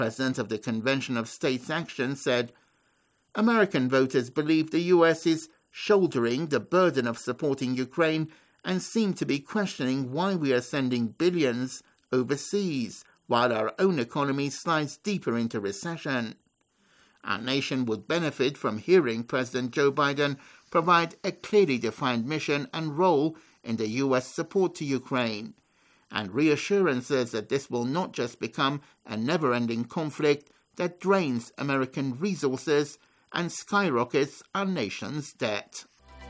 president of the Convention of States Action, said, American voters believe the U.S. is shouldering the burden of supporting Ukraine and seem to be questioning why we are sending billions overseas while our own economy slides deeper into recession. Our nation would benefit from hearing President Joe Biden provide a clearly defined mission and role in the U.S. support to Ukraine, and reassurances that this will not just become a never-ending conflict that drains American resources and skyrockets our nation's debt.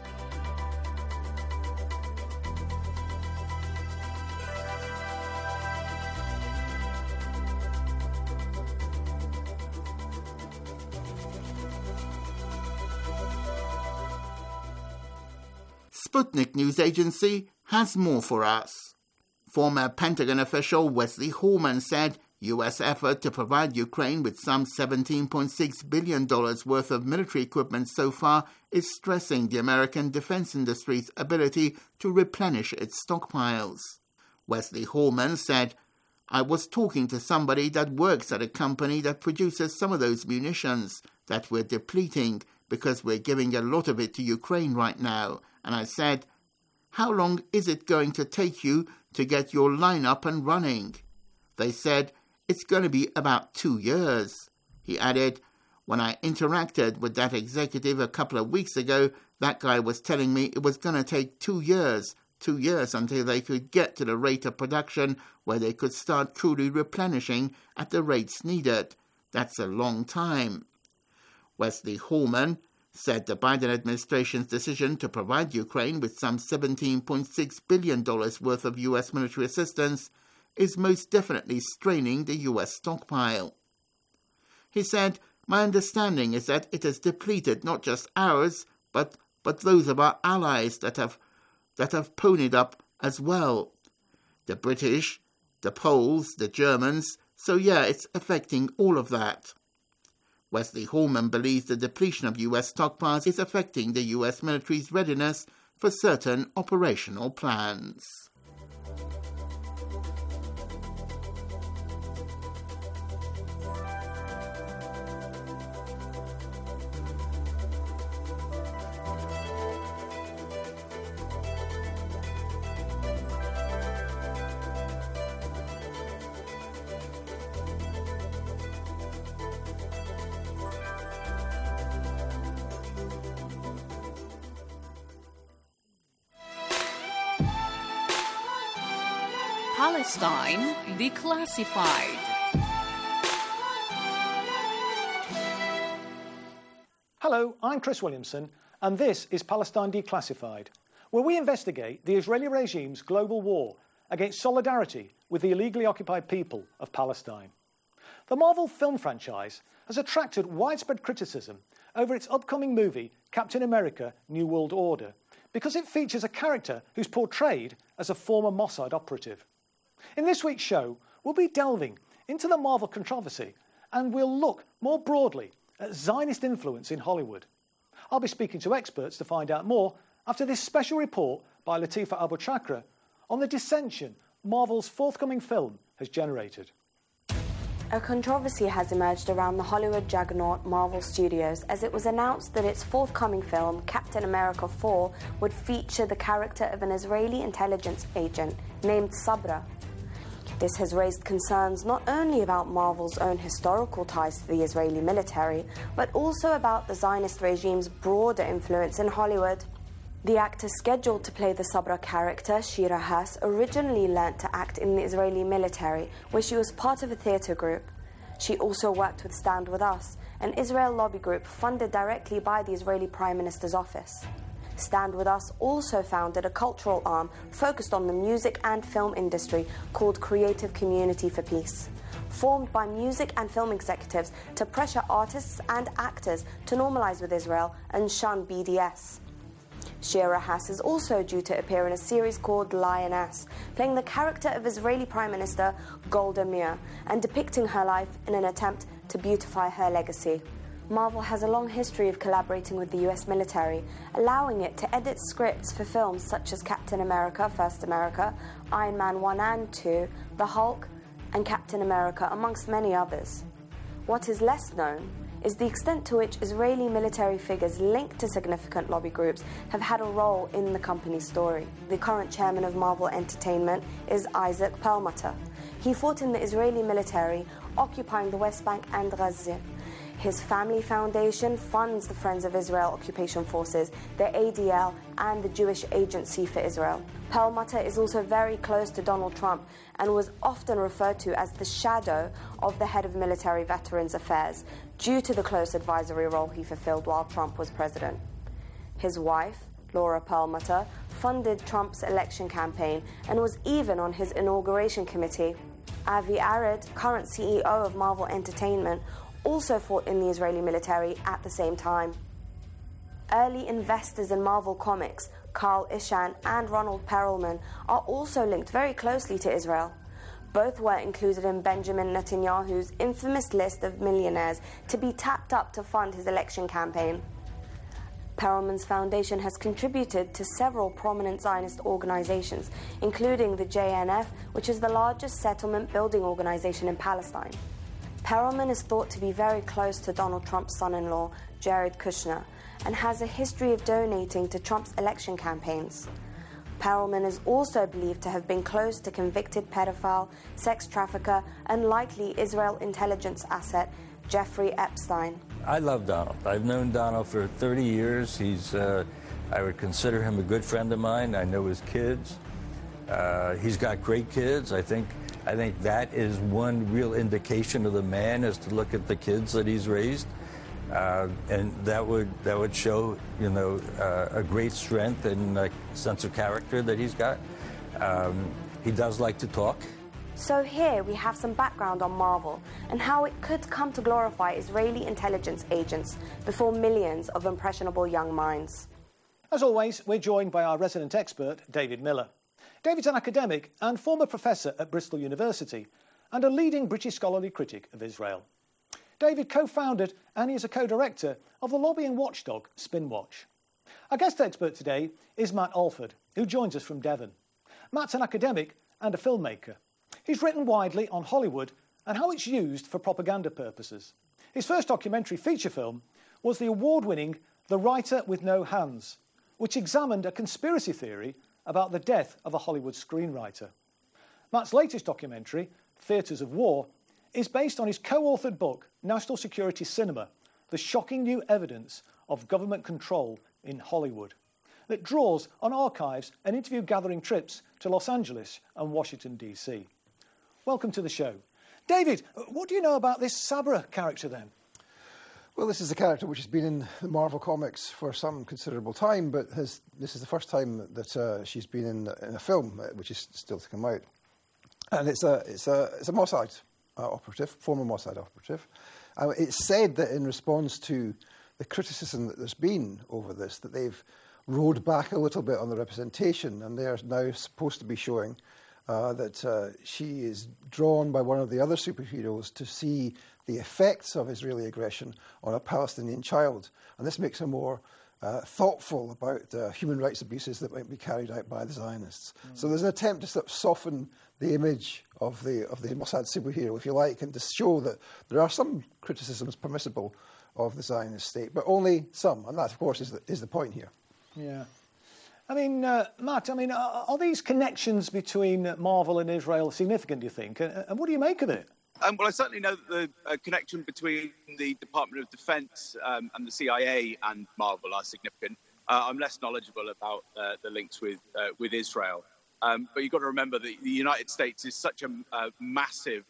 Sputnik News Agency has more for us. Former Pentagon official Wesley Hallman said U.S. effort to provide Ukraine with some $17.6 billion worth of military equipment so far is stressing the American defense industry's ability to replenish its stockpiles. Wesley Hallman said, I was talking to somebody that works at a company that produces some of those munitions that we're depleting because we're giving a lot of it to Ukraine right now. And I said, how long is it going to take you to get your line up and running? They said, it's going to be about 2 years. He added, when I interacted with that executive a couple of weeks ago, that guy was telling me it was going to take 2 years until they could get to the rate of production where they could start truly replenishing at the rates needed. That's a long time. Wesley Hallman said the Biden administration's decision to provide Ukraine with some $17.6 billion worth of U.S. military assistance is most definitely straining the U.S. stockpile. He said, my understanding is that it has depleted not just ours, but those of our allies that have ponied up as well. The British, the Poles, the Germans, so yeah, it's affecting all of that. Wesley Hallman believes the depletion of U.S. stockpiles is affecting the U.S. military's readiness for certain operational plans. Palestine Declassified. Hello, I'm Chris Williamson, and this is Palestine Declassified, where we investigate the Israeli regime's global war against solidarity with the illegally occupied people of Palestine. The Marvel film franchise has attracted widespread criticism over its upcoming movie, Captain America: New World Order, because it features a character who's portrayed as a former Mossad operative. In this week's show, we'll be delving into the Marvel controversy, and we'll look more broadly at Zionist influence in Hollywood. I'll be speaking to experts to find out more after this special report by Latifa Abu-Chakra on the dissension Marvel's forthcoming film has generated. A controversy has emerged around the Hollywood juggernaut Marvel Studios as it was announced that its forthcoming film, Captain America 4, would feature the character of an Israeli intelligence agent named Sabra. This has raised concerns not only about Marvel's own historical ties to the Israeli military, but also about the Zionist regime's broader influence in Hollywood. The actor scheduled to play the Sabra character, Shira Haas, originally learnt to act in the Israeli military, where she was part of a theatre group. She also worked with Stand With Us, an Israel lobby group funded directly by the Israeli Prime Minister's office. Stand With Us also founded a cultural arm focused on the music and film industry called Creative Community for Peace, formed by music and film executives to pressure artists and actors to normalize with Israel and shun BDS. Shira Haas is also due to appear in a series called Lioness, playing the character of Israeli Prime Minister Golda Meir and depicting her life in an attempt to beautify her legacy. Marvel has a long history of collaborating with the US military, allowing it to edit scripts for films such as Captain America, First America, Iron Man 1 and 2, The Hulk, and Captain America, amongst many others. What is less known is the extent to which Israeli military figures linked to significant lobby groups have had a role in the company's story. The current chairman of Marvel Entertainment is Isaac Perlmutter. He fought in the Israeli military, occupying the West Bank and Gaza. His family foundation funds the Friends of Israel Occupation Forces, the ADL, and the Jewish Agency for Israel. Perlmutter is also very close to Donald Trump and was often referred to as the shadow of the head of military veterans affairs due to the close advisory role he fulfilled while Trump was president. His wife, Laura Perlmutter, funded Trump's election campaign and was even on his inauguration committee. Avi Arad, current CEO of Marvel Entertainment, also fought in the Israeli military at the same time. Early investors in Marvel Comics, Carl Icahn and Ronald Perelman, are also linked very closely to Israel. Both were included in Benjamin Netanyahu's infamous list of millionaires to be tapped up to fund his election campaign. Perelman's foundation has contributed to several prominent Zionist organizations, including the JNF, which is the largest settlement building organization in Palestine. Perelman is thought to be very close to Donald Trump's son-in-law, Jared Kushner, and has a history of donating to Trump's election campaigns. Perelman is also believed to have been close to convicted pedophile, sex trafficker, and likely Israel intelligence asset Jeffrey Epstein. I love Donald. I've known Donald for 30 years. I would consider him a good friend of mine. I know his kids. He's got great kids. I think that is one real indication of the man, is to look at the kids that he's raised, and that would show, a great strength and a sense of character that he's got. He does like to talk. So here we have some background on Marvel and how it could come to glorify Israeli intelligence agents before millions of impressionable young minds. As always, we're joined by our resident expert, David Miller. David's an academic and former professor at Bristol University and a leading British scholarly critic of Israel. David co-founded and is a co-director of the lobbying watchdog Spinwatch. Our guest expert today is Matt Alford, who joins us from Devon. Matt's an academic and a filmmaker. He's written widely on Hollywood and how it's used for propaganda purposes. His first documentary feature film was the award-winning The Writer with No Hands, which examined a conspiracy theory about the death of a Hollywood screenwriter. Matt's latest documentary, Theatres of War, is based on his co-authored book, National Security Cinema, The Shocking New Evidence of Government Control in Hollywood, that draws on archives and interview-gathering trips to Los Angeles and Washington, D.C. Welcome to the show. David, what do you know about this Sabra character then? Well, this is a character which has been in the Marvel comics for some considerable time, but this is the first time that she's been in a film, which is still to come out. And it's a Mossad operative, former Mossad operative. It's said that in response to the criticism that there's been over this, that they've rowed back a little bit on the representation, and they are now supposed to be showing that she is drawn by one of the other superheroes to see the effects of Israeli aggression on a Palestinian child. And this makes her more thoughtful about human rights abuses that might be carried out by the Zionists. So there's an attempt to sort of soften the image of the Mossad superhero, if you like, and to show that there are some criticisms permissible of the Zionist state, but only some. And that, of course, is the point here. Yeah. I mean, Matt, are these connections between Marvel and Israel significant, do you think? And what do you make of it? Well, I certainly know that the connection between the Department of Defense and the CIA and Marvel are significant. I'm less knowledgeable about the links with Israel. But you've got to remember that the United States is such a massive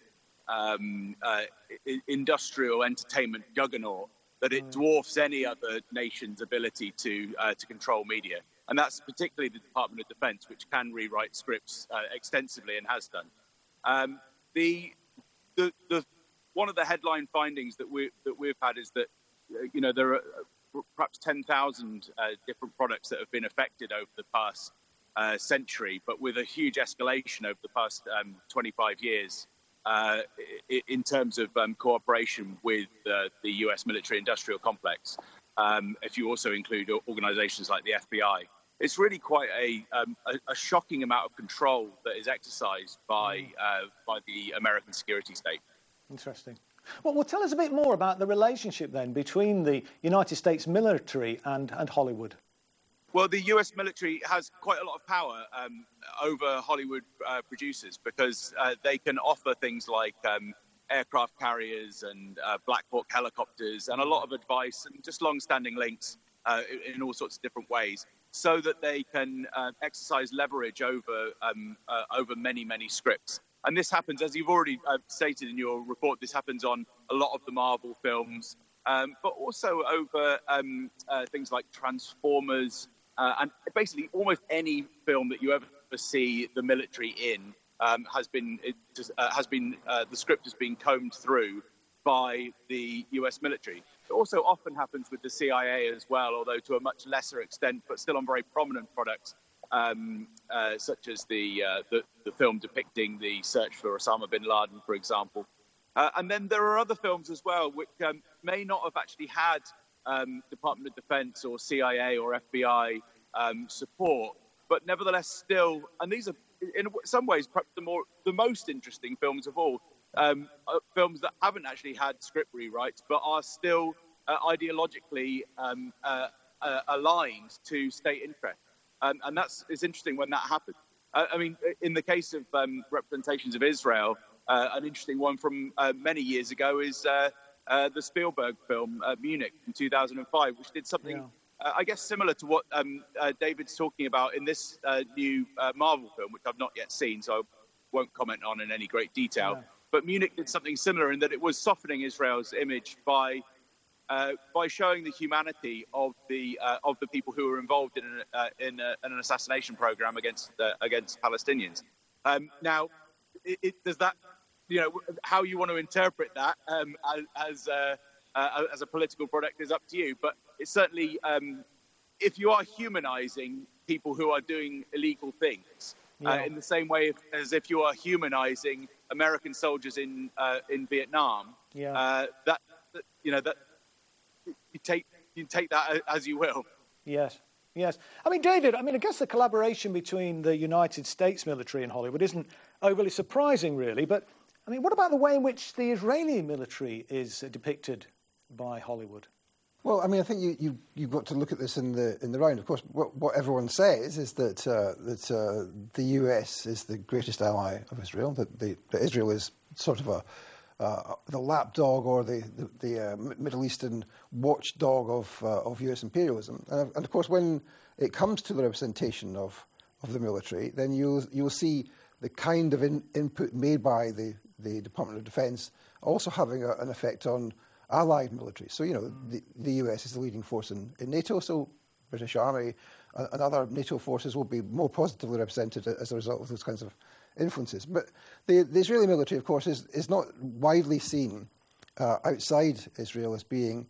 industrial entertainment juggernaut that it dwarfs any other nation's ability to control media. And that's particularly the Department of Defense, which can rewrite scripts extensively and has done. One of the headline findings that we've had is that there are perhaps 10,000 different products that have been affected over the past century, but with a huge escalation over the past 25 years in terms of cooperation with the US military-industrial complex. If you also include organizations like the FBI. It's really quite a shocking amount of control that is exercised by the American security state. Interesting. Well, tell us a bit more about the relationship then between the United States military and Hollywood. Well, the US military has quite a lot of power over Hollywood producers because they can offer things like aircraft carriers and Black Hawk helicopters and a lot of advice and just long-standing links in all sorts of different ways, so that they can exercise leverage over many, many scripts. And this happens, as you've already stated in your report, this happens on a lot of the Marvel films, but also over things like Transformers, and basically almost any film that you ever see the military in the script has been combed through by the US military. It also often happens with the CIA as well, although to a much lesser extent, but still on very prominent products, such as the film depicting the search for Osama bin Laden, for example. And then there are other films as well which may not have actually had Department of Defense or CIA or FBI support, but nevertheless still, and these are in some ways perhaps the most interesting films of all, films that haven't actually had script rewrites but are still ideologically aligned to state interest. And it's interesting when that happens. I mean, in the case of representations of Israel, an interesting one from many years ago is the Spielberg film Munich in 2005, which did something, I guess, similar to what David's talking about in this new Marvel film, which I've not yet seen, so I won't comment on in any great detail. Yeah. But Munich did something similar in that it was softening Israel's image by showing the humanity of the people who were involved in an assassination program against Palestinians. Now, does that, how you want to interpret that as a political product is up to you. But it's certainly, if you are humanizing people who are doing illegal things, in the same way as if you are humanizing American soldiers in Vietnam, that you take that as you will. Yes. I mean, David, I guess the collaboration between the United States military and Hollywood isn't overly surprising, really. But, what about the way in which the Israeli military is depicted by Hollywood? Well, I think you've got to look at this in the round. Of course, what everyone says is that the US is the greatest ally of Israel. That Israel is sort of the lapdog or the Middle Eastern watchdog of US imperialism. And of course, when it comes to the representation of the military, then you'll see the kind of input made by the Department of Defense also having an effect on allied military. So, the US is the leading force in NATO, so British Army and other NATO forces will be more positively represented as a result of those kinds of influences. But the Israeli military, of course, is not widely seen outside Israel as being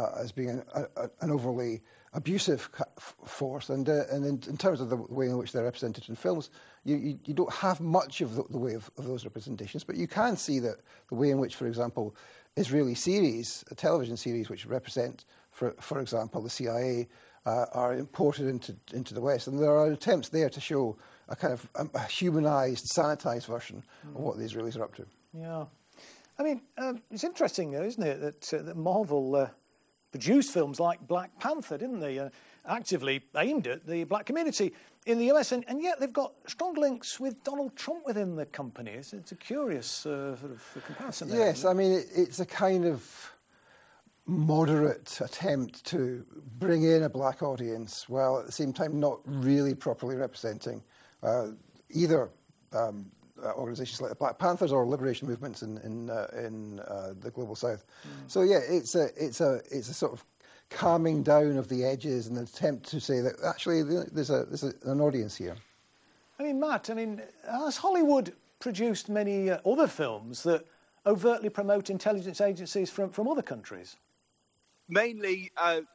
an overly abusive force. And in terms of the way in which they're represented in films, you don't have much of the way of those representations, but you can see that the way in which, for example, Israeli series, television series which represent, for example, the CIA, are imported into the West. And there are attempts there to show a kind of a humanised, sanitised version of what the Israelis are up to. Yeah. It's interesting, though, isn't it, that Marvel produced films like Black Panther, didn't they? Actively aimed at the black community in the US, and yet they've got strong links with Donald Trump within the company. It's a curious sort of comparison there. Yes, it's a kind of moderate attempt to bring in a black audience while at the same time not really properly representing either organisations like the Black Panthers or liberation movements in the global South. So it's a sort of calming down of the edges and an attempt to say that actually there's an audience here. Matt, has Hollywood produced many other films that overtly promote intelligence agencies from other countries? Mainly,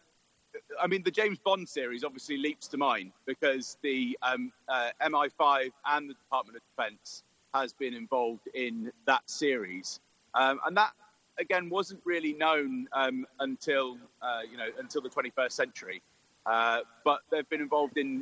the James Bond series obviously leaps to mind because the MI5 and the Department of Defense has been involved in that series, and that again wasn't really known until the 21st century. But they've been involved in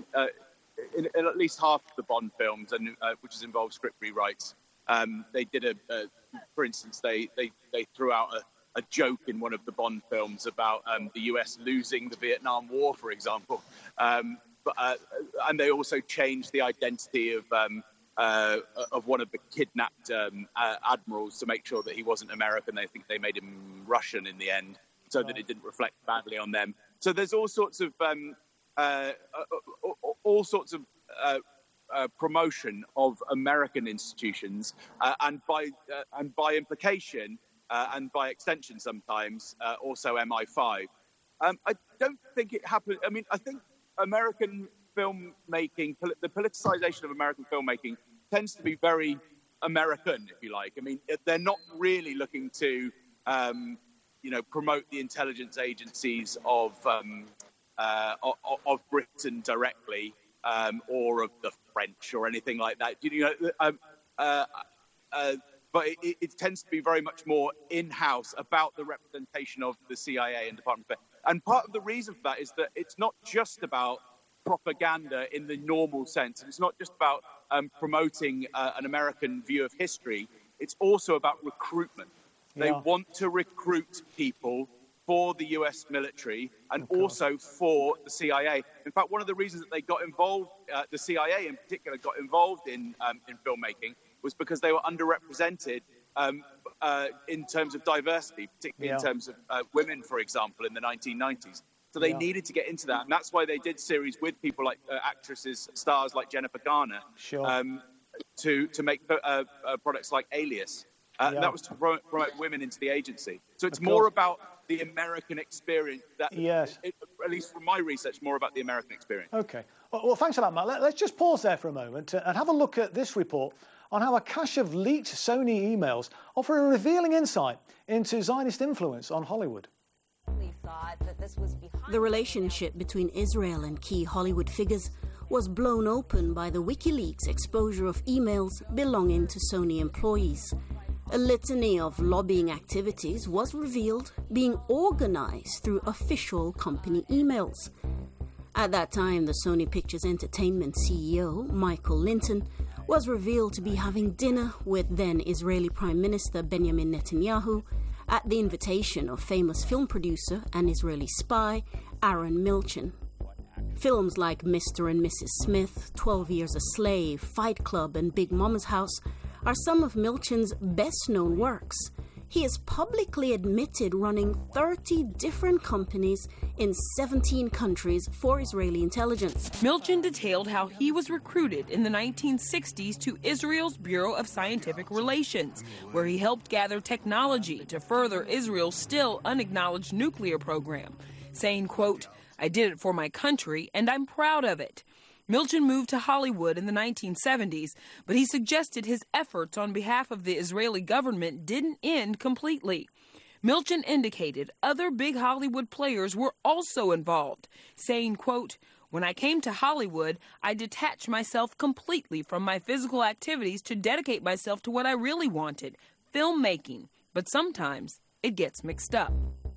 at least half of the Bond films, and which has involved script rewrites. They did a for instance, they threw out a joke in one of the Bond films about the US losing the Vietnam War, for example. And they also changed the identity of one of the kidnapped admirals to make sure that he wasn't American. I think they made him Russian in the end, so that it didn't reflect badly on them. So there's all sorts of promotion of American institutions, and by implication and by extension sometimes also MI5. I don't think it happened. I mean, I think American filmmaking, the politicization of American filmmaking tends to be very American, if you like. I mean, they're not really looking to, promote the intelligence agencies of Britain directly, or of the French or anything like that. But it tends to be very much more in-house about the representation of the CIA and Department of Defense. And part of the reason for that is that it's not just about propaganda in the normal sense. And it's not just about promoting an American view of history. It's also about recruitment. They want to recruit people for the US military and also for the CIA. In fact, one of the reasons that they got involved, the CIA in particular got involved in filmmaking, was because they were underrepresented in terms of diversity, particularly in terms of women, for example, in the 1990s. So they needed to get into that. And that's why they did series with people like actresses, stars like Jennifer Garner, to make products like Alias. And that was to promote women into the agency. So it's more about the American experience. At least from my research, more about the American experience. OK. Well, thanks for that, Matt. Let's just pause there for a moment and have a look at this report on how a cache of leaked Sony emails offer a revealing insight into Zionist influence on Hollywood. The relationship between Israel and key Hollywood figures was blown open by the WikiLeaks exposure of emails belonging to Sony employees. A litany of lobbying activities was revealed, being organized through official company emails. At that time, the Sony Pictures Entertainment CEO, Michael Linton, was revealed to be having dinner with then Israeli Prime Minister Benjamin Netanyahu at the invitation of famous film producer and Israeli spy Aaron Milchan. Films like Mr. and Mrs. Smith, 12 Years a Slave, Fight Club and Big Mama's House are some of Milchan's best-known works. He has publicly admitted running 30 different companies in 17 countries for Israeli intelligence. Milchan detailed how he was recruited in the 1960s to Israel's Bureau of Scientific Relations, where he helped gather technology to further Israel's still unacknowledged nuclear program, saying, quote, "I did it for my country, and I'm proud of it." Milchan moved to Hollywood in the 1970s, but he suggested his efforts on behalf of the Israeli government didn't end completely. Milchan indicated other big Hollywood players were also involved, saying, quote, "When I came to Hollywood, I detached myself completely from my physical activities to dedicate myself to what I really wanted, filmmaking. But sometimes it gets mixed up."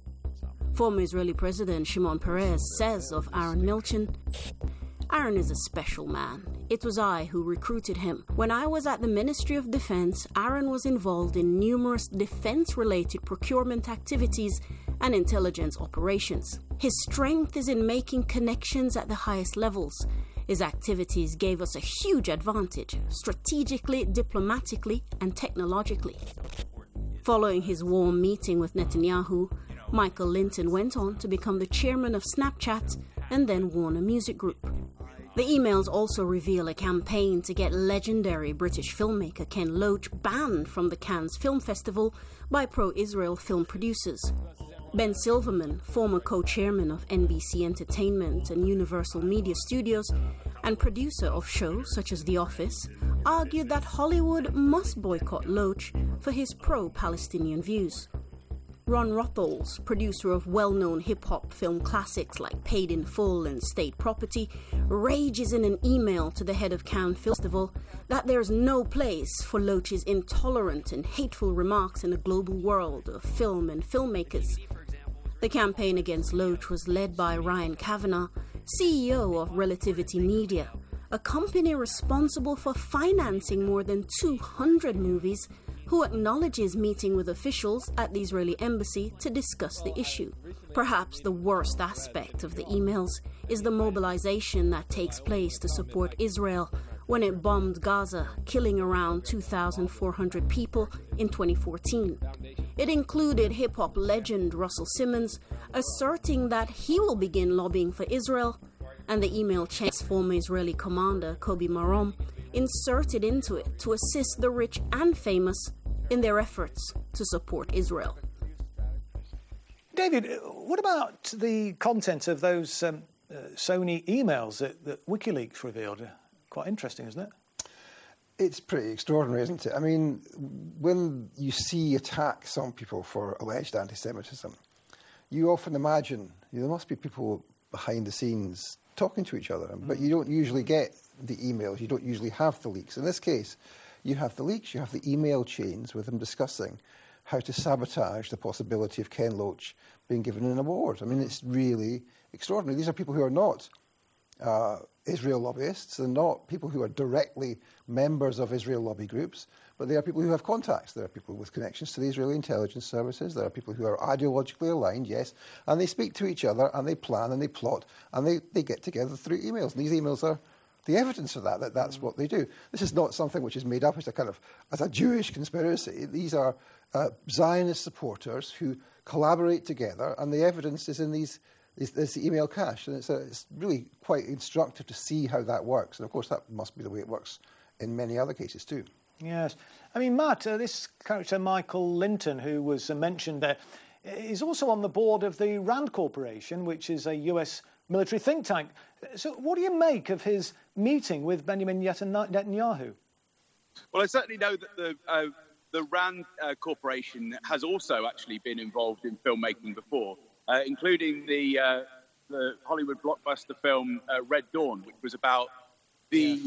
Former Israeli President Shimon Peres says of Aaron Milchan, "Aaron is a special man. It was I who recruited him. When I was at the Ministry of Defense, Aaron was involved in numerous defense-related procurement activities and intelligence operations. His strength is in making connections at the highest levels. His activities gave us a huge advantage, strategically, diplomatically, and technologically." Following his warm meeting with Netanyahu, Michael Linton went on to become the chairman of Snapchat and then Warner Music Group. The emails also reveal a campaign to get legendary British filmmaker Ken Loach banned from the Cannes Film Festival by pro-Israel film producers. Ben Silverman, former co-chairman of NBC Entertainment and Universal Media Studios and producer of shows such as The Office, argued that Hollywood must boycott Loach for his pro-Palestinian views. Ron Rotholz, producer of well-known hip-hop film classics like Paid in Full and State Property, rages in an email to the head of Cannes Film Festival that there's no place for Loach's intolerant and hateful remarks in a global world of film and filmmakers. The campaign against Loach was led by Ryan Kavanagh, CEO of Relativity Media, a company responsible for financing more than 200 movies who acknowledges meeting with officials at the Israeli embassy to discuss the issue. Perhaps the worst aspect of the emails is the mobilization that takes place to support Israel when it bombed Gaza, killing around 2,400 people in 2014. It included hip-hop legend Russell Simmons asserting that he will begin lobbying for Israel, and the email chain's former Israeli commander Kobi Marom inserted into it to assist the rich and famous in their efforts to support Israel. David, what about the content of those Sony emails that WikiLeaks revealed? Quite interesting, isn't it? It's pretty extraordinary, isn't it? I mean, when you see attacks on people for alleged anti-Semitism, you often imagine there must be people behind the scenes talking to each other, but you don't usually get the emails, you don't usually have the leaks. In this case, you have the leaks, you have the email chains with them discussing how to sabotage the possibility of Ken Loach being given an award. I mean, it's really extraordinary. These are people who are not Israel lobbyists. They're not people who are directly members of Israel lobby groups, but they are people who have contacts. There are people with connections to the Israeli intelligence services. There are people who are ideologically aligned, yes, and they speak to each other and they plan and they plot and they get together through emails. And these emails are the evidence of that's what they do. This is not something which is made up as a Jewish conspiracy. These are Zionist supporters who collaborate together, and the evidence is in this email cache, and it's really quite instructive to see how that works. And of course, that must be the way it works in many other cases too. Yes. I mean, Matt, this character Michael Linton, who was mentioned there, is also on the board of the RAND Corporation, which is a US military think tank. So what do you make of his meeting with Benjamin Netanyahu? Well, I certainly know that the RAND Corporation has also actually been involved in filmmaking before, including the Hollywood blockbuster film Red Dawn, which was about the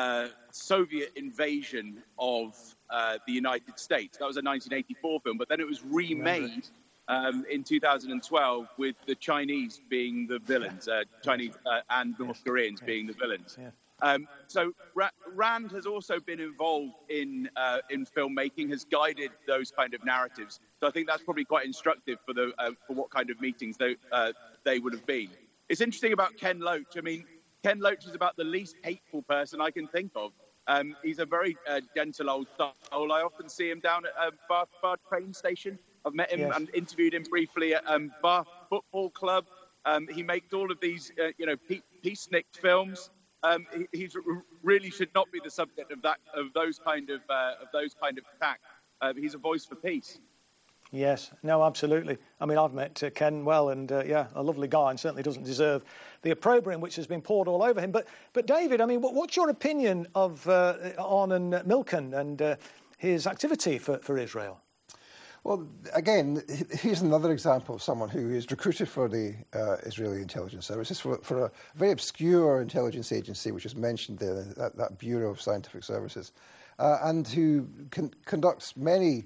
Soviet invasion of the United States. That was a 1984 film, but then it was remade in 2012 with the Chinese being the villains, Chinese and North Koreans being the villains. Yeah. So RAND has also been involved in filmmaking, has guided those kind of narratives. So I think that's probably quite instructive for what kind of meetings they would have been. It's interesting about Ken Loach. I mean, Ken Loach is about the least hateful person I can think of. He's a very gentle old soul. I often see him down at Bath train station. I've met him and interviewed him briefly at Bath Football Club. He makes all of these, peacenik films. He really should not be the subject of those kind of attack. He's a voice for peace. Yes, no, absolutely. I mean, I've met Ken well, and a lovely guy, and certainly doesn't deserve the opprobrium which has been poured all over him. But David, I mean, what's your opinion of Arnon Milchan and his activity for Israel? Well, again, here's another example of someone who is recruited for the Israeli intelligence services for a very obscure intelligence agency, which is mentioned there, that Bureau of Scientific Services, and who conducts many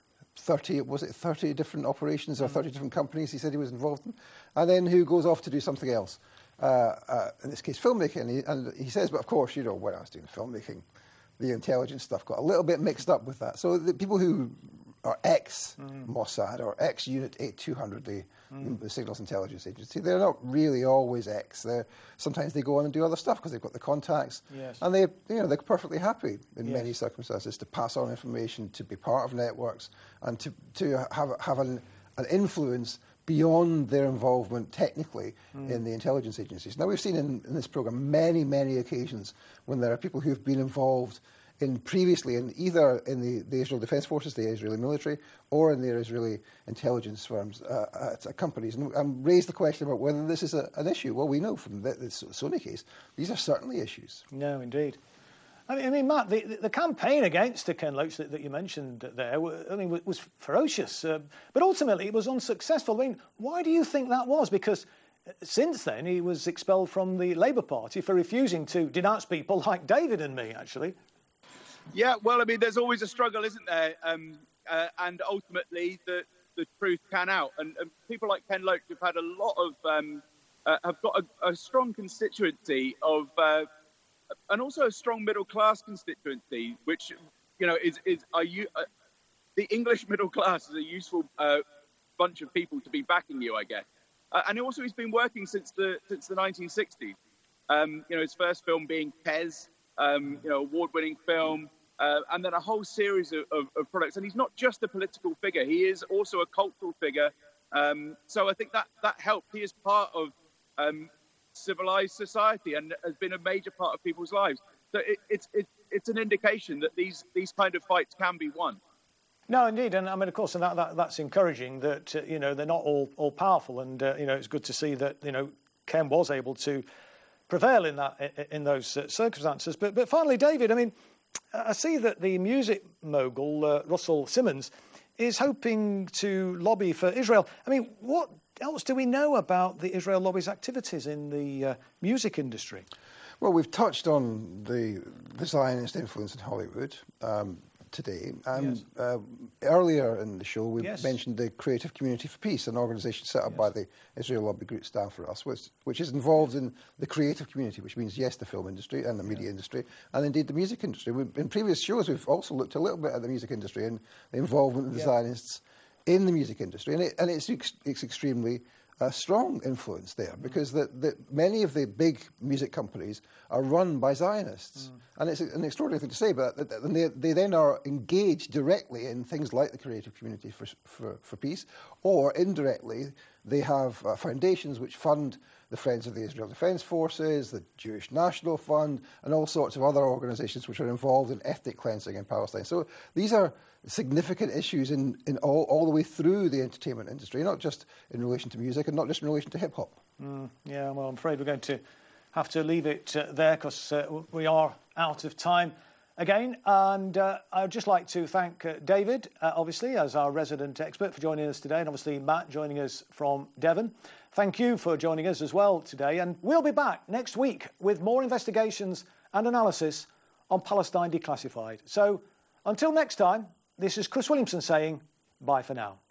30 different operations or 30 different companies he said he was involved in, and then who goes off to do something else, in this case filmmaking. And he says, but of course, when I was doing filmmaking, the intelligence stuff got a little bit mixed up with that. So the people who are ex-Mossad or ex-Unit 8200, the Signals Intelligence Agency, they're not really always ex. Sometimes they go on and do other stuff because they've got the contacts, and they're perfectly happy in many circumstances to pass on information, to be part of networks, and to have an influence beyond their involvement technically in the intelligence agencies. Now, we've seen in this programme many, many occasions when there are people who've been involved previously in either in the Israel Defence Forces, the Israeli military, or in their Israeli intelligence firms, companies, and raised the question about whether this is an issue. Well, we know from the Sony case, these are certainly issues. No, indeed. I mean, Matt, the campaign against Ken Loach that you mentioned there, was ferocious, but ultimately it was unsuccessful. I mean, why do you think that was? Because since then he was expelled from the Labour Party for refusing to denounce people like David and me, actually. Yeah, well, I mean, there's always a struggle, isn't there? And ultimately, the truth can out. And people like Ken Loach have had a lot of, have got a strong constituency of, and also a strong middle class constituency, which is the English middle class is a useful bunch of people to be backing you, I guess. And also, he's been working since the 1960s. His first film being Pez, award-winning film, and then a whole series of products. And he's not just a political figure; he is also a cultural figure. So I think that helped. He is part of civilized society and has been a major part of people's lives. So it's an indication that these kind of fights can be won. No, indeed, and I mean, of course, and that's encouraging that they're not all powerful, and it's good to see that Ken was able to prevail in those circumstances. But finally, David, I mean, I see that the music mogul Russell Simmons is hoping to lobby for Israel. I mean, what else do we know about the Israel lobby's activities in the music industry? Well, we've touched on the Zionist influence in Hollywood today, and earlier in the show we mentioned the Creative Community for Peace, an organisation set up by the Israel Lobby Group Stand for Us, which is involved in the creative community, which means, yes, the film industry and the media industry, and indeed the music industry. In previous shows we've also looked a little bit at the music industry and the involvement of the Zionists in the music industry, and it's extremely strong influence there, because many of the big music companies are run by Zionists. And it's an extraordinary thing to say, but they then are engaged directly in things like the Creative Community for Peace, or indirectly they have foundations which fund the Friends of the Israel Defence Forces, the Jewish National Fund, and all sorts of other organisations which are involved in ethnic cleansing in Palestine. So these are significant issues in all the way through the entertainment industry, not just in relation to music and not just in relation to hip-hop. Yeah, well, I'm afraid we're going to have to leave it there because we are out of time again. And I'd just like to thank David, obviously, as our resident expert, for joining us today, and obviously Matt joining us from Devon. Thank you for joining us as well today, and we'll be back next week with more investigations and analysis on Palestine Declassified. So until next time, this is Chris Williamson saying bye for now.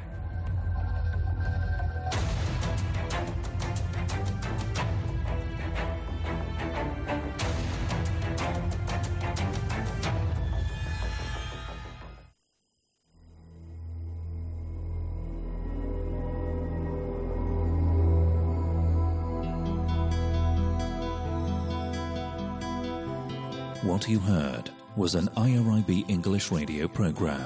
What you heard was an IRIB English radio programme.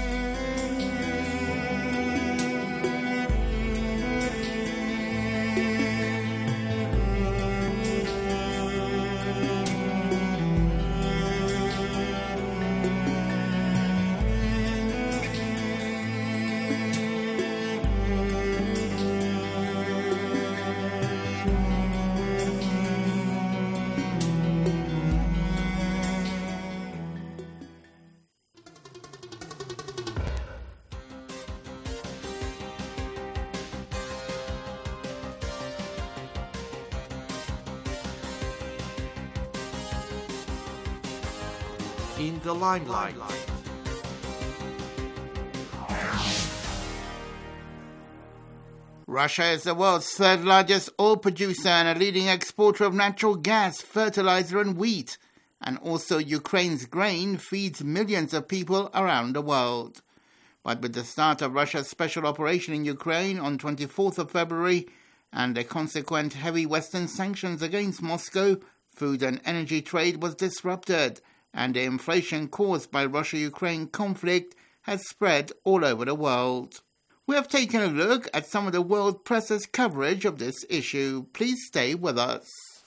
In the limelight. Russia is the world's third largest oil producer and a leading exporter of natural gas, fertilizer and wheat. And also Ukraine's grain feeds millions of people around the world. But with the start of Russia's special operation in Ukraine on 24th of February and the consequent heavy Western sanctions against Moscow, food and energy trade was disrupted, and the inflation caused by Russia-Ukraine conflict has spread all over the world. We have taken a look at some of the world press's coverage of this issue. Please stay with us.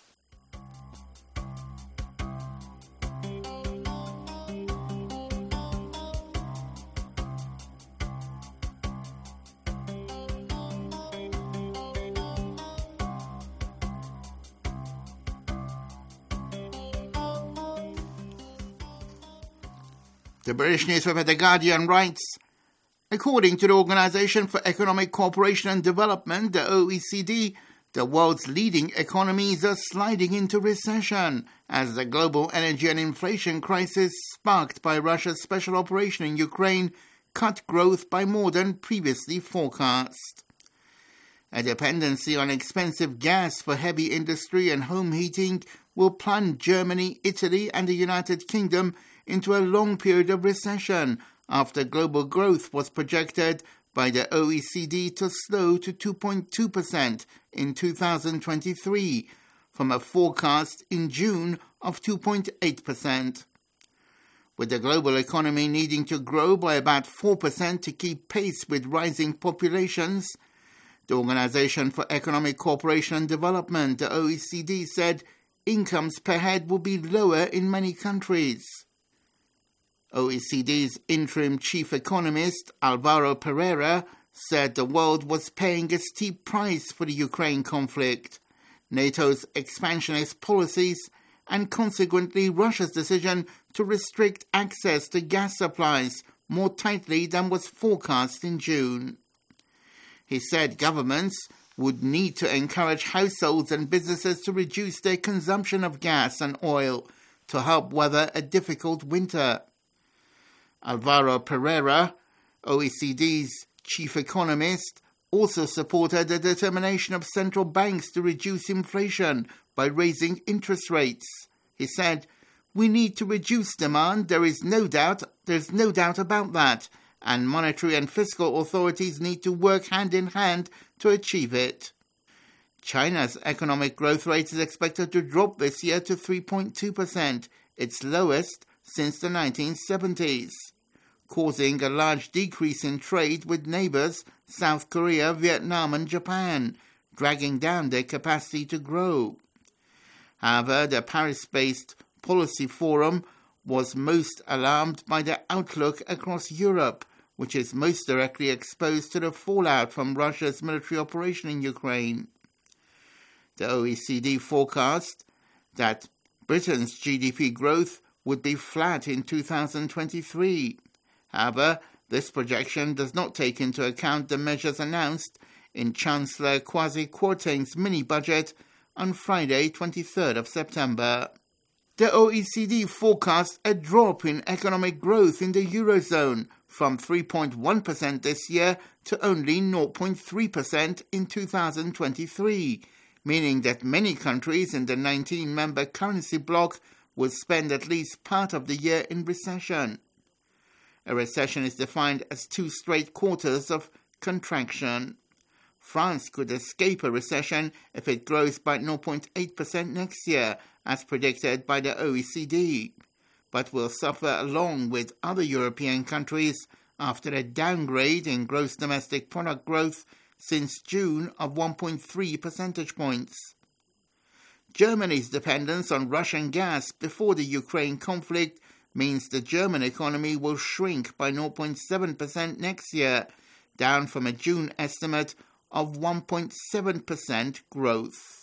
The British newspaper The Guardian writes, according to the Organisation for Economic Cooperation and Development, the OECD, the world's leading economies are sliding into recession as the global energy and inflation crisis sparked by Russia's special operation in Ukraine cut growth by more than previously forecast. A dependency on expensive gas for heavy industry and home heating will plunge Germany, Italy and the United Kingdom into a long period of recession after global growth was projected by the OECD to slow to 2.2% in 2023, from a forecast in June of 2.8%. With the global economy needing to grow by about 4% to keep pace with rising populations, the Organization for Economic Cooperation and Development, the OECD, said incomes per head will be lower in many countries. OECD's interim chief economist, Alvaro Pereira, said the world was paying a steep price for the Ukraine conflict, NATO's expansionist policies, and consequently Russia's decision to restrict access to gas supplies more tightly than was forecast in June. He said governments would need to encourage households and businesses to reduce their consumption of gas and oil to help weather a difficult winter. Alvaro Pereira, OECD's chief economist, also supported the determination of central banks to reduce inflation by raising interest rates. He said, "We need to reduce demand, there's no doubt about that, and monetary and fiscal authorities need to work hand in hand to achieve it." China's economic growth rate is expected to drop this year to 3.2%, its lowest since the 1970s, causing a large decrease in trade with neighbours South Korea, Vietnam and Japan, dragging down their capacity to grow. However, the Paris-based Policy Forum was most alarmed by the outlook across Europe, which is most directly exposed to the fallout from Russia's military operation in Ukraine. The OECD forecast that Britain's GDP growth would be flat in 2023. However, this projection does not take into account the measures announced in Chancellor Kwasi Kwarteng's mini-budget on Friday, 23rd of September. The OECD forecast a drop in economic growth in the Eurozone from 3.1% this year to only 0.3% in 2023, meaning that many countries in the 19-member currency bloc will spend at least part of the year in recession. A recession is defined as 2 straight quarters of contraction. France could escape a recession if it grows by 0.8% next year, as predicted by the OECD, but will suffer along with other European countries after a downgrade in gross domestic product growth since June of 1.3 percentage points. Germany's dependence on Russian gas before the Ukraine conflict means the German economy will shrink by 0.7% next year, down from a June estimate of 1.7% growth.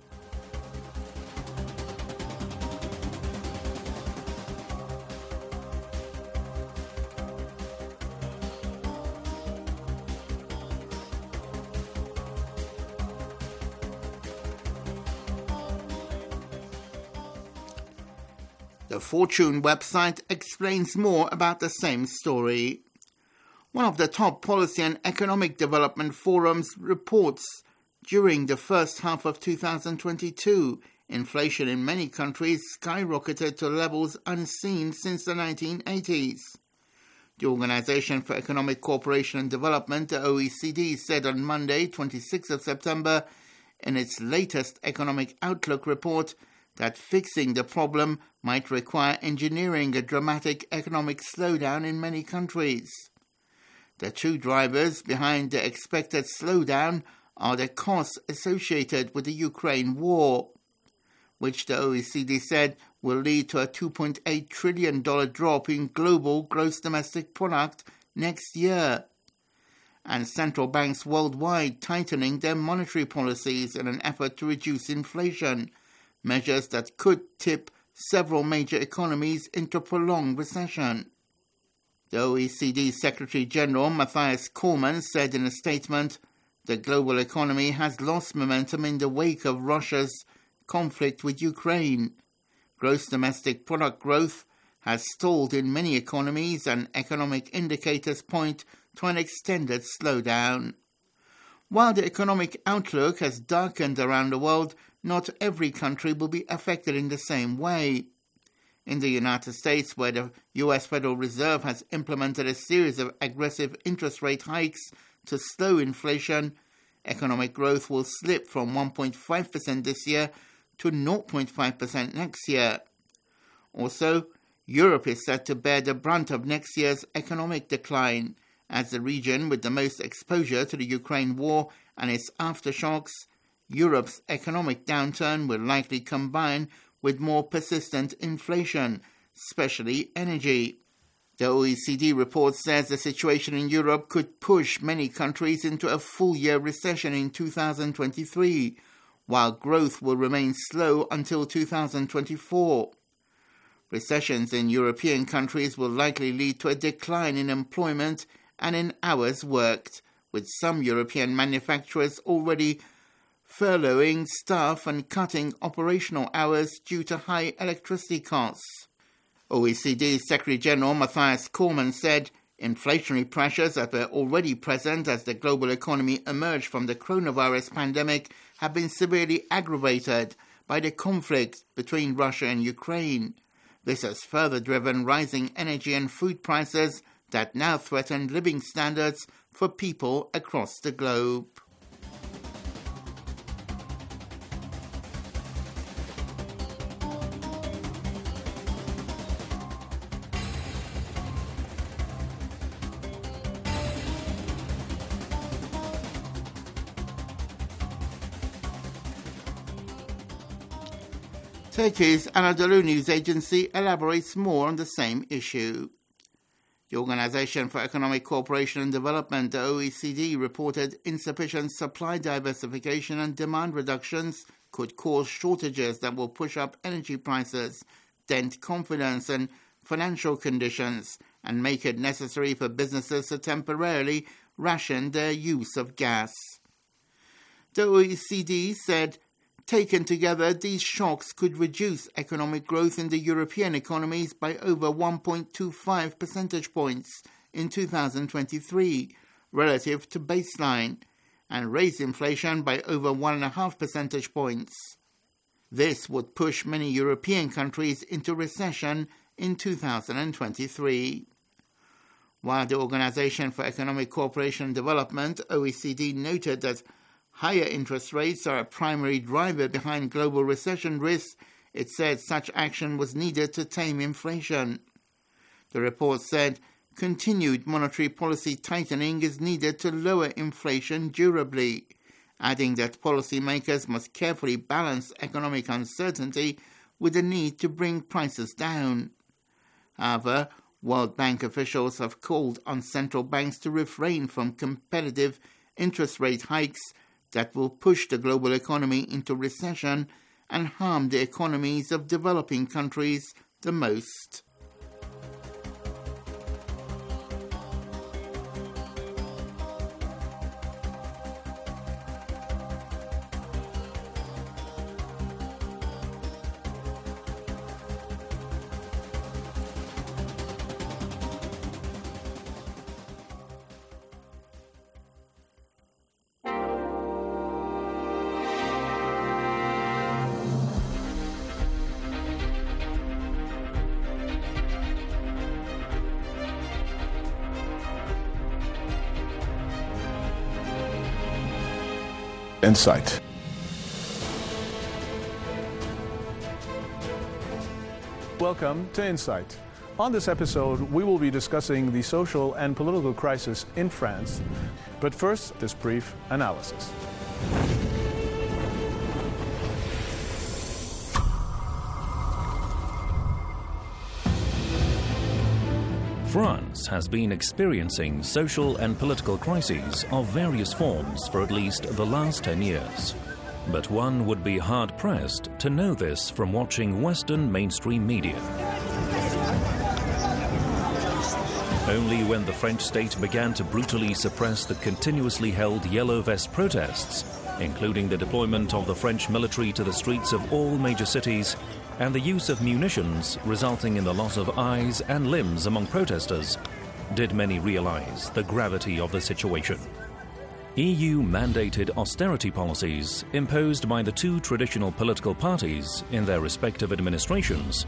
The Fortune website explains more about the same story. One of the top policy and economic development forums reports during the first half of 2022, inflation in many countries skyrocketed to levels unseen since the 1980s. The Organization for Economic Cooperation and Development, the OECD, said on Monday, 26th of September, in its latest Economic Outlook report, that fixing the problem might require engineering a dramatic economic slowdown in many countries. The two drivers behind the expected slowdown are the costs associated with the Ukraine war, which the OECD said will lead to a $2.8 trillion drop in global gross domestic product next year, and central banks worldwide tightening their monetary policies in an effort to reduce inflation, measures that could tip several major economies into prolonged recession. The OECD Secretary General Matthias Cormann said in a statement, the global economy has lost momentum in the wake of Russia's conflict with Ukraine. Gross domestic product growth has stalled in many economies and economic indicators point to an extended slowdown. While the economic outlook has darkened around the world, not every country will be affected in the same way. In the United States, where the U.S. Federal Reserve has implemented a series of aggressive interest rate hikes to slow inflation, economic growth will slip from 1.5% this year to 0.5% next year. Also, Europe is set to bear the brunt of next year's economic decline, as the region with the most exposure to the Ukraine war and its aftershocks. Europe's economic downturn will likely combine with more persistent inflation, especially energy. The OECD report says the situation in Europe could push many countries into a full-year recession in 2023, while growth will remain slow until 2024. Recessions in European countries will likely lead to a decline in employment and in hours worked, with some European manufacturers already furloughing staff and cutting operational hours due to high electricity costs. OECD Secretary-General Matthias Cormann said inflationary pressures that were already present as the global economy emerged from the coronavirus pandemic have been severely aggravated by the conflict between Russia and Ukraine. This has further driven rising energy and food prices that now threaten living standards for people across the globe. Turkey's Anadolu News Agency elaborates more on the same issue. The Organization for Economic Cooperation and Development, the OECD, reported insufficient supply diversification and demand reductions could cause shortages that will push up energy prices, dent confidence and financial conditions, and make it necessary for businesses to temporarily ration their use of gas. The OECD said, taken together, these shocks could reduce economic growth in the European economies by over 1.25 percentage points in 2023 relative to baseline, and raise inflation by over 1.5 percentage points. This would push many European countries into recession in 2023. While the Organization for Economic Cooperation and Development, OECD, noted that higher interest rates are a primary driver behind global recession risks, it said such action was needed to tame inflation. The report said continued monetary policy tightening is needed to lower inflation durably, adding that policymakers must carefully balance economic uncertainty with the need to bring prices down. However, World Bank officials have called on central banks to refrain from competitive interest rate hikes that will push the global economy into recession and harm the economies of developing countries the most. Insight. Welcome to Insight. On this episode, we will be discussing the social and political crisis in France. But first, this brief analysis. France has been experiencing social and political crises of various forms for at least the last 10 years. But one would be hard-pressed to know this from watching Western mainstream media. Only when the French state began to brutally suppress the continuously held Yellow Vest protests, including the deployment of the French military to the streets of all major cities, and the use of munitions resulting in the loss of eyes and limbs among protesters, did many realize the gravity of the situation. EU-mandated austerity policies imposed by the two traditional political parties in their respective administrations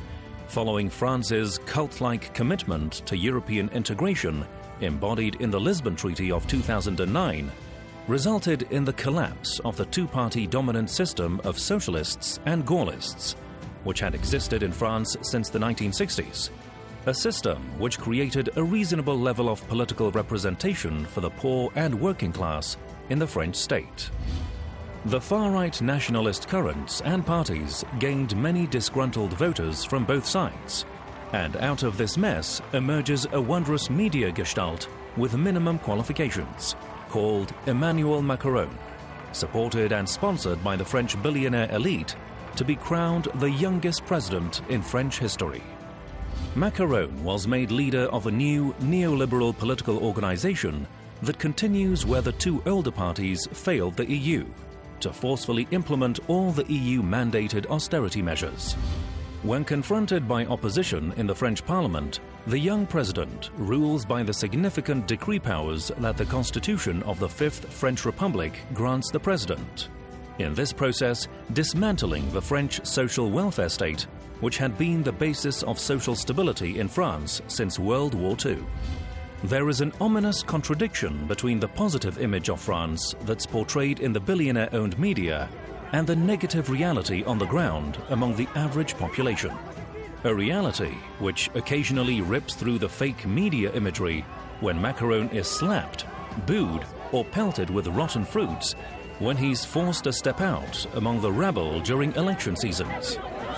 following France's cult-like commitment to European integration, embodied in the Lisbon Treaty of 2009, resulted in the collapse of the two-party dominant system of socialists and Gaullists, which had existed in France since the 1960s, a system which created a reasonable level of political representation for the poor and working class in the French state. The far-right nationalist currents and parties gained many disgruntled voters from both sides, and out of this mess emerges a wondrous media gestalt with minimum qualifications, called Emmanuel Macron, supported and sponsored by the French billionaire elite, to be crowned the youngest president in French history. Macron was made leader of a new neoliberal political organization that continues where the two older parties failed the EU, to forcefully implement all the EU-mandated austerity measures. When confronted by opposition in the French Parliament, the young president rules by the significant decree powers that the Constitution of the Fifth French Republic grants the president. In this process, dismantling the French social welfare state, which had been the basis of social stability in France since World War II. There is an ominous contradiction between the positive image of France that's portrayed in the billionaire-owned media and the negative reality on the ground among the average population. A reality which occasionally rips through the fake media imagery when Macron is slapped, booed, or pelted with rotten fruits when he's forced to step out among the rabble during election seasons.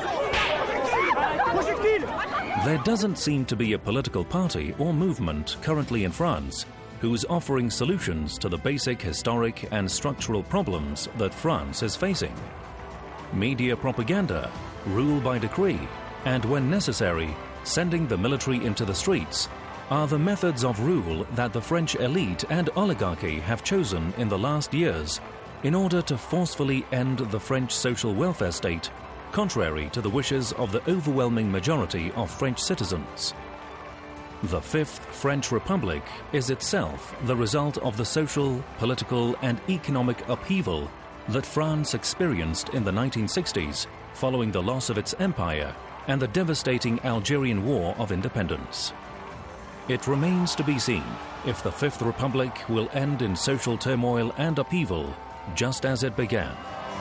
There doesn't seem to be a political party or movement currently in France who's offering solutions to the basic historic and structural problems that France is facing. Media propaganda, rule by decree, and when necessary, sending the military into the streets are the methods of rule that the French elite and oligarchy have chosen in the last years in order to forcefully end the French social welfare state, contrary to the wishes of the overwhelming majority of French citizens. The Fifth French Republic is itself the result of the social, political, and economic upheaval that France experienced in the 1960s following the loss of its empire and the devastating Algerian War of Independence. It remains to be seen if the Fifth Republic will end in social turmoil and upheaval just as it began.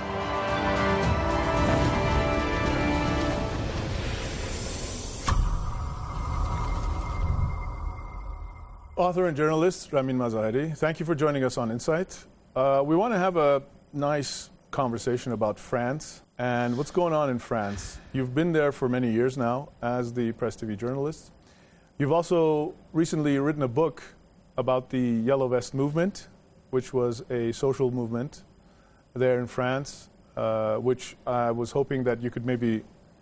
Author and journalist Ramin Mazaheri, thank you for joining us on Insight. We want to have a nice conversation about France and what's going on in France. You've been there for many years now as the Press TV journalist. You've also recently written a book about the Yellow Vest movement, which was a social movement there in France, which I was hoping that you could maybe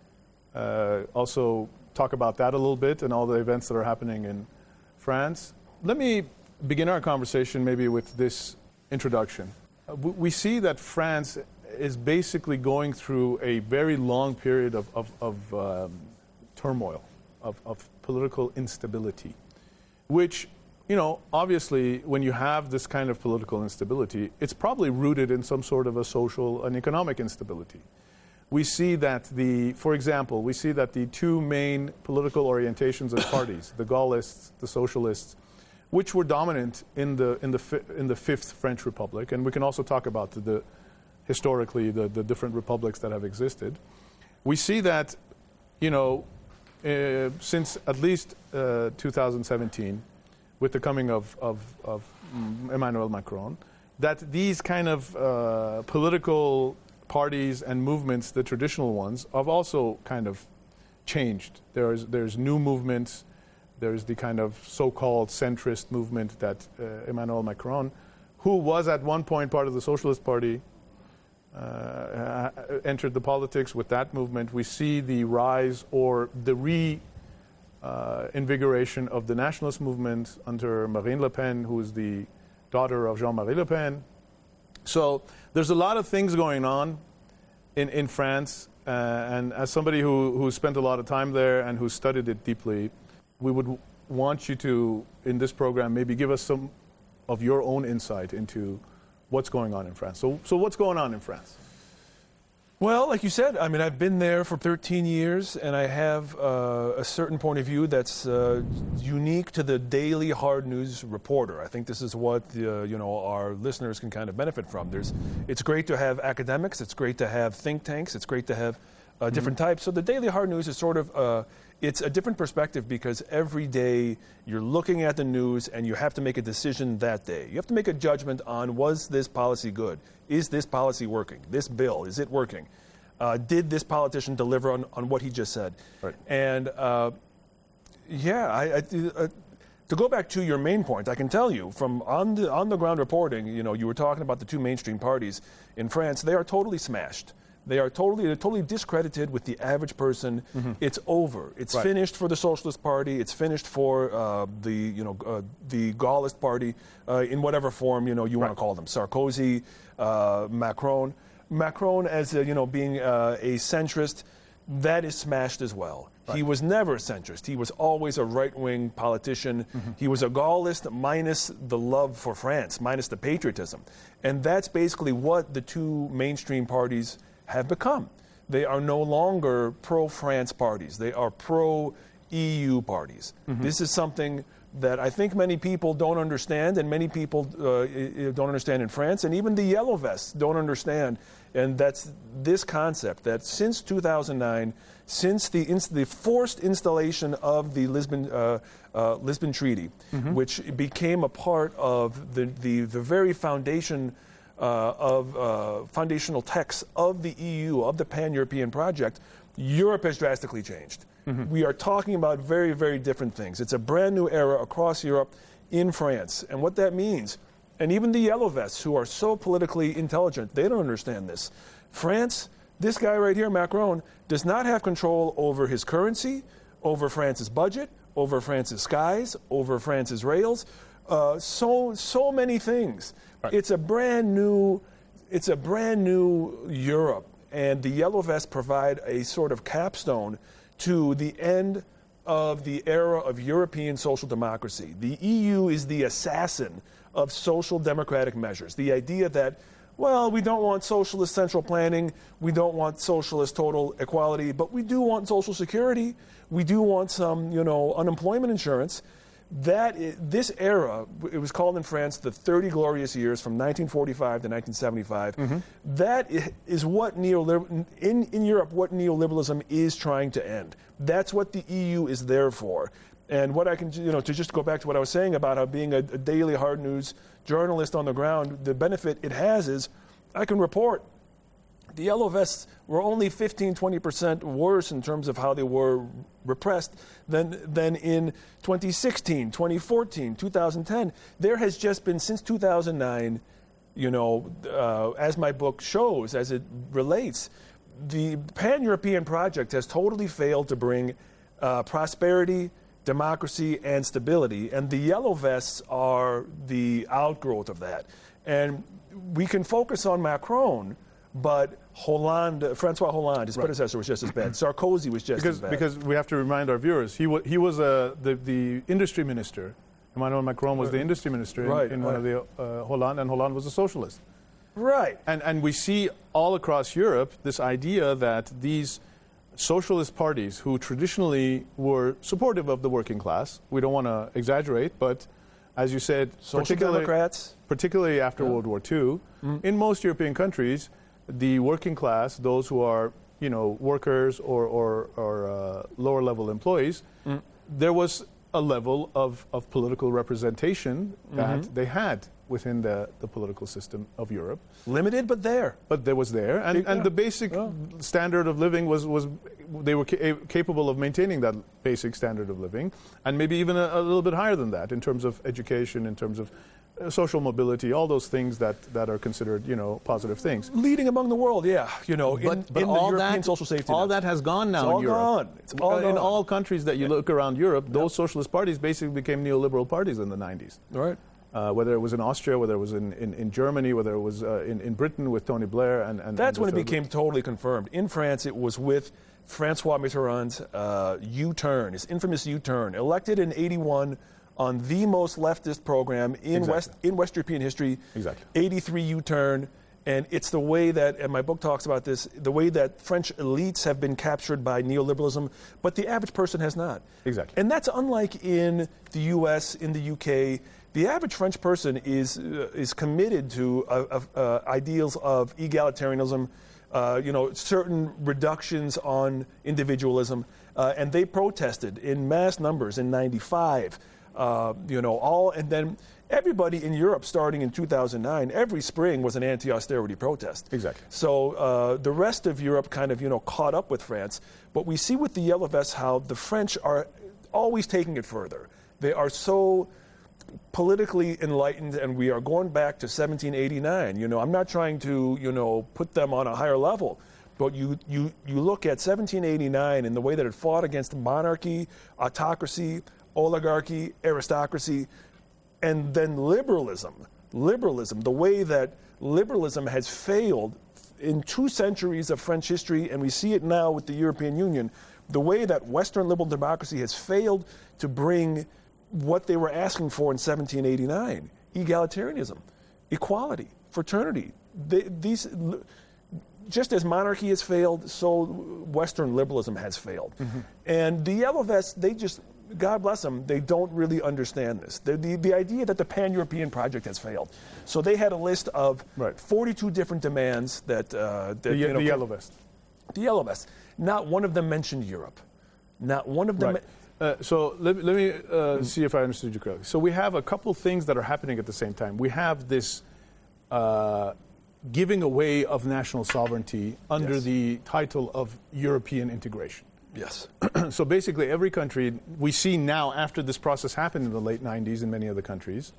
also talk about that a little bit and all the events that are happening in France. Let me begin our conversation maybe with this introduction. We see that France is basically going through a very long period of turmoil, of political instability, which, you know, obviously when you have this kind of political instability, it's probably rooted in some sort of a social and economic instability. We see that for example, we see that the two main political orientations and parties, the Gaullists, the Socialists, which were dominant in the Fifth French Republic, and we can also talk about historically the different republics that have existed. We see that, you know, since at least 2017, with the coming of Emmanuel Macron, that these kind of political parties and movements, the traditional ones, have also kind of changed. There's new movements. There's the kind of so-called centrist movement that Emmanuel Macron, who was at one point part of the Socialist Party, entered the politics with that movement. We see the rise or the reinvigoration of the nationalist movement under Marine Le Pen, who is the daughter of Jean-Marie Le Pen. So there's a lot of things going on in France, and as somebody who spent a lot of time there and who studied it deeply, we would want you to, in this program, maybe give us some of your own insight into what's going on in France. So what's going on in France? Well, like you said, I mean, I've been there for 13 years, and I have a certain point of view that's unique to the daily hard news reporter. I think this is what our listeners can kind of benefit from. It's great to have academics. It's great to have think tanks. It's great to have different types. So the daily hard news is sort of it's a different perspective because every day you're looking at the news and you have to make a decision that day. You have to make a judgment on, was this policy good? Is this policy working? This bill, is it working? Did this politician deliver on what he just said? Right. And to go back to your main point, I can tell you from on the ground reporting, you were talking about the two mainstream parties in France. They are totally smashed. They're totally discredited with the average person. Mm-hmm. It's over. It's finished for the Socialist Party. It's finished for the Gaullist Party in whatever form you want to call them. Sarkozy, Macron. Macron as being a centrist, that is smashed as well. Right. He was never a centrist. He was always a right-wing politician. Mm-hmm. He was a Gaullist minus the love for France, minus the patriotism. And that's basically what the two mainstream parties have become. They are no longer pro-France parties. They are pro-EU parties. Mm-hmm. This is something that I think many people don't understand, and many people don't understand in France, and even the Yellow Vests don't understand. And that's this concept that since 2009, since the forced installation of the Lisbon Treaty, mm-hmm. which became a part of the very foundation foundational texts of the EU, of the Pan-European project, Europe has drastically changed. Mm-hmm. We are talking about very, very different things. It's a brand new era across Europe in France. And what that means, and even the Yellow Vests, who are so politically intelligent, they don't understand this. France, this guy right here, Macron, does not have control over his currency, over France's budget, over France's skies, over France's rails, so many things. Right. It's a brand new Europe, and the Yellow Vests provide a sort of capstone to the end of the era of European social democracy. The EU is the assassin of social democratic measures. The idea that, well, we don't want socialist central planning, we don't want socialist total equality, but we do want social security, we do want some, unemployment insurance. This era, it was called in France the 30 glorious years from 1945 to 1975. Mm-hmm. That is what in Europe, what neoliberalism is trying to end. That's what the EU is there for. And what I can, to just go back to what I was saying about how being a daily hard news journalist on the ground, the benefit it has is I can report. The Yellow Vests were only 15-20% worse in terms of how they were repressed than in 2016, 2014, 2010. There has just been, since 2009, as my book shows, as it relates, the Pan-European project has totally failed to bring prosperity, democracy, and stability. And the Yellow Vests are the outgrowth of that. And we can focus on Macron, but Francois Hollande, his predecessor, was just as bad. Sarkozy was just as bad. Because we have to remind our viewers, he was the industry minister. Emmanuel Macron was the industry minister in one of the Hollande, and Hollande was a socialist. Right. And we see all across Europe this idea that these socialist parties, who traditionally were supportive of the working class, we don't want to exaggerate, but as you said, Social Democrats, particularly after World War II, in most European countries, the working class, those who are, workers or lower level employees, there was a level of political representation that they had within the political system of Europe. Limited, but there. But there was there. And the basic standard of living was they were capable of maintaining that basic standard of living, and maybe even a little bit higher than that in terms of education, in terms of social mobility, all those things that are considered, positive things. Leading among the world, in all the European social safety net. All that has gone now in Europe. It's all gone. In all countries that you look around Europe, those socialist parties basically became neoliberal parties in the 90s. Right. Whether it was in Austria, whether it was in Germany, whether it was in Britain with Tony Blair. And that's when it became totally confirmed. In France, it was with Francois Mitterrand's U-turn, his infamous U-turn, elected in 81 on the most leftist program in West European history. Exactly. 83 U-turn, And it's the way that, and my book talks about this, the way that French elites have been captured by neoliberalism, but the average person has not. Exactly. And that's unlike in the U.S., in the UK. The average French person is committed to ideals of egalitarianism, certain reductions on individualism, and they protested in mass numbers in '95. And then everybody in Europe, starting in 2009, every spring was an anti-austerity protest. Exactly. So the rest of Europe kind of, caught up with France. But we see with the Yellow Vests how the French are always taking it further. They are so politically enlightened, and we are going back to 1789. I'm not trying to, put them on a higher level. But you look at 1789 and the way that it fought against monarchy, autocracy, oligarchy, aristocracy, and then liberalism, the way that liberalism has failed in 2 centuries of French history, and we see it now with the European Union, the way that Western liberal democracy has failed to bring what they were asking for in 1789, egalitarianism, equality, fraternity. Just as monarchy has failed, so Western liberalism has failed. Mm-hmm. And the Yellow Vests, they just, God bless them, they don't really understand this. The idea that the Pan-European project has failed. So they had a list of 42 different demands that... the Yellow Vest. The Yellow Vest. Not one of them mentioned Europe. Not one of them... So let me see if I understood you correctly. So we have a couple things that are happening at the same time. We have this giving away of national sovereignty under the title of European integration. Yes. So basically every country, we see now after this process happened in the late 90s in many other countries,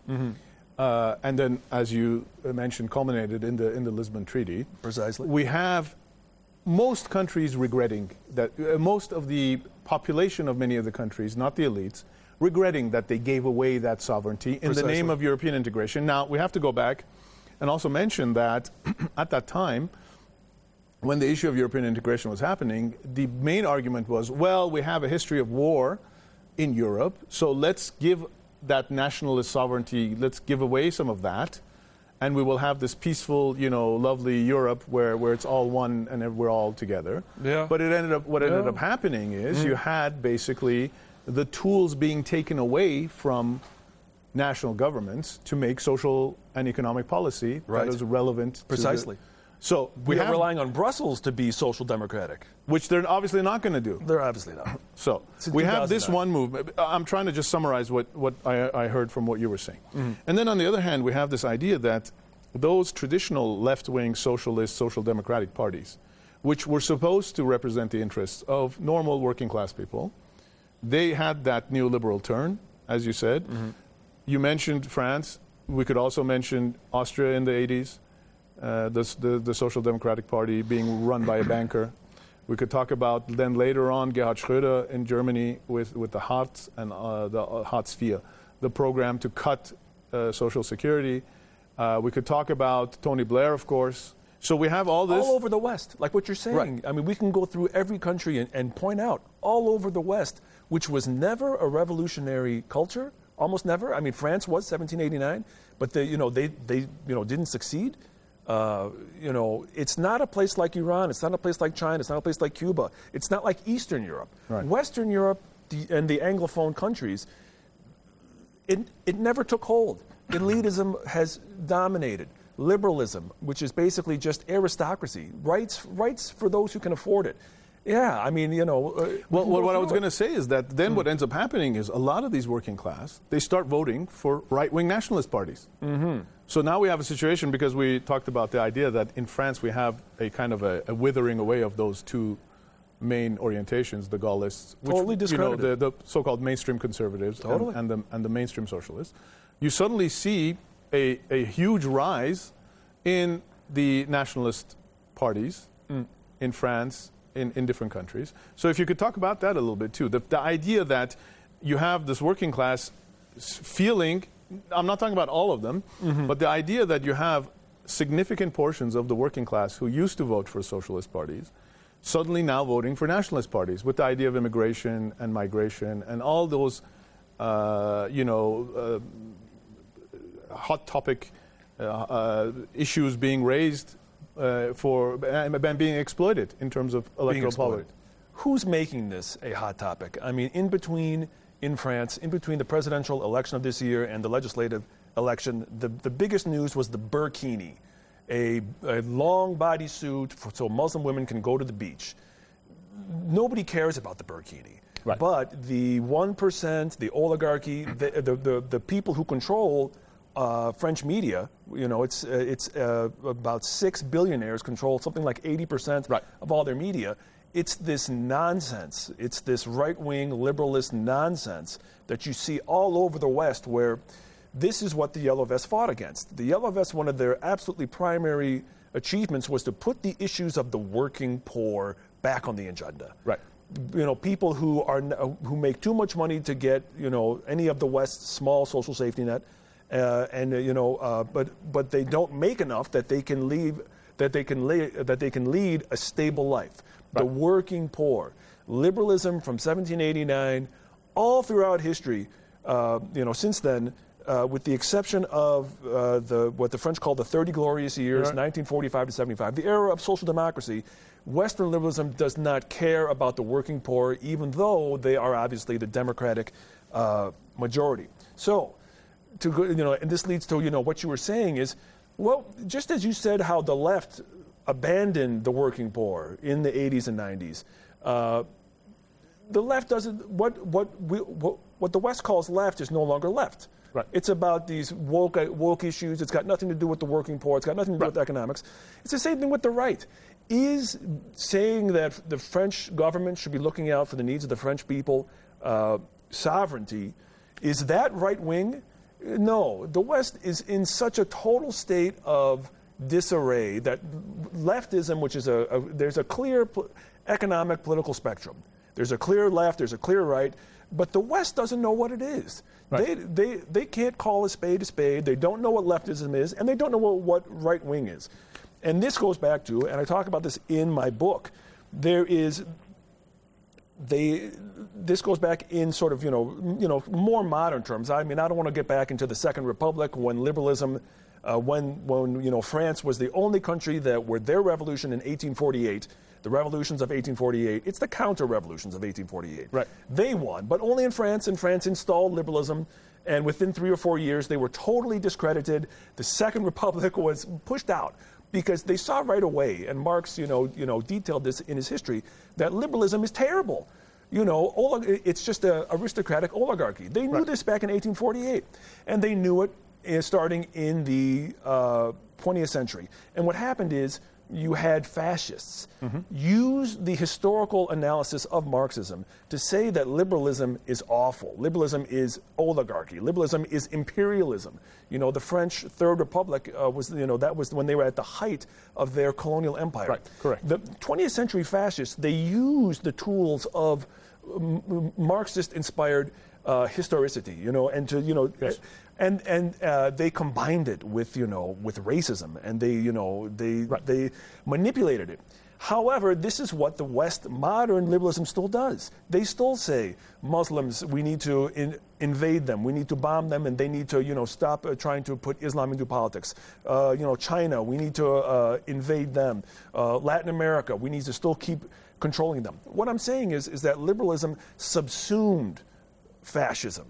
and then, as you mentioned, culminated in the Lisbon Treaty. Precisely. We have most countries regretting that, most of the population of many of the countries, not the elites, regretting that they gave away that sovereignty in the name of European integration. Now, we have to go back and also mention that at that time, when the issue of European integration was happening, the main argument was, well, we have a history of war in Europe, so let's give that nationalist sovereignty, let's give away some of that, and we will have this peaceful, lovely Europe where it's all one and we're all together. Yeah. But ended up happening is you had basically the tools being taken away from national governments to make social and economic policy that is relevant. Precisely. So we are relying on Brussels to be social democratic. Which they're obviously not going to do. They're obviously not. So we have this one movement. I'm trying to just summarize what I heard from what you were saying. Mm-hmm. And then on the other hand, we have this idea that those traditional left-wing socialist, social democratic parties, which were supposed to represent the interests of normal working class people, they had that neoliberal turn, as you said. Mm-hmm. You mentioned France. We could also mention Austria in the 80s. The Social Democratic Party being run by a banker. We could talk about then later on Gerhard Schröder in Germany with the Hartz and the Hartz IV, the program to cut Social Security. We could talk about Tony Blair, of course. So we have all this. All over the West, like what you're saying. Right. I mean, we can go through every country and point out all over the West, which was never a revolutionary culture, almost never. I mean, France was 1789, but they didn't succeed. It's not a place like Iran. It's not a place like China. It's not a place like Cuba. It's not like Eastern Europe. Right. Western Europe and the Anglophone countries, it never took hold. Elitism has dominated. Liberalism, which is basically just aristocracy, rights for those who can afford it. Yeah, I mean, Well, what I was going to say is that then what ends up happening is a lot of these working class, they start voting for right-wing nationalist parties. Mm-hmm. So now we have a situation, because we talked about the idea that in France we have a kind of a withering away of those two main orientations, the Gaullists, totally discredited. The so-called mainstream conservatives and the mainstream socialists. You suddenly see a huge rise in the nationalist parties in France, in different countries. So if you could talk about that a little bit too, the idea that you have this working class feeling, I'm not talking about all of them, but the idea that you have significant portions of the working class who used to vote for socialist parties suddenly now voting for nationalist parties, with the idea of immigration and migration and all those hot topic issues being raised and being exploited in terms of electoral politics. Who's making this a hot topic? I mean, in France, in between the presidential election of this year and the legislative election, the biggest news was the burkini, a long bodysuit so Muslim women can go to the beach. Nobody cares about the burkini. Right. But the 1%, the oligarchy, the people who control French media, it's about 6 billionaires control something like 80% of all their media. It's this nonsense. It's this right-wing liberalist nonsense that you see all over the West, where this is what the Yellow Vests fought against. The Yellow Vests, one of their absolutely primary achievements was to put the issues of the working poor back on the agenda. Right. People who make too much money to get any of the West's small social safety net, but they don't make enough that they can lead a stable life. Right. The working poor, liberalism from 1789, all throughout history, since then, with the exception of what the French call the 30 Glorious Years, 1945 to 75, the era of social democracy. Western liberalism does not care about the working poor, even though they are obviously the democratic majority. So, and this leads to what you were saying is, well, just as you said how the left abandoned the working poor in the 80s and 90s, the left doesn't. What the West calls left is no longer left. Right. It's about these woke issues. It's got nothing to do with the working poor. It's got nothing to do with economics. It's the same thing with the right. Is saying that the French government should be looking out for the needs of the French people, sovereignty, is that right wing? No. The West is in such a total state of disarray that leftism, which is there's a clear economic political spectrum. There's a clear left, there's a clear right, but the West doesn't know what it is. Right. They can't call a spade a spade. They don't know what leftism is, and they don't know what right wing is. And this goes back to, and I talk about this in my book, this goes back in sort of, more modern terms. I mean, I don't want to get back into the Second Republic when liberalism, when France was the only country where their revolution in 1848, the revolutions of 1848, it's the counter-revolutions of 1848. Right. They won, but only in France, and France installed liberalism, and within 3 or 4 years, they were totally discredited. The Second Republic was pushed out because they saw right away, and Marx, detailed this in his history, that liberalism is terrible. It's just an aristocratic oligarchy. They knew this back in 1848, and they knew it starting in the 20th century. And what happened is you had fascists use the historical analysis of Marxism to say that liberalism is awful. Liberalism is oligarchy. Liberalism is imperialism. The French Third Republic that was when they were at the height of their colonial empire. Right, correct. The 20th century fascists, they used the tools of Marxist-inspired historicity, and to, yes. And they combined it with racism, and they manipulated it. However, this is what the West modern liberalism still does. They still say Muslims, we need to invade them, we need to bomb them, and they need to stop trying to put Islam into politics. China, we need to invade them. Latin America, we need to still keep controlling them. What I'm saying is that liberalism subsumed fascism.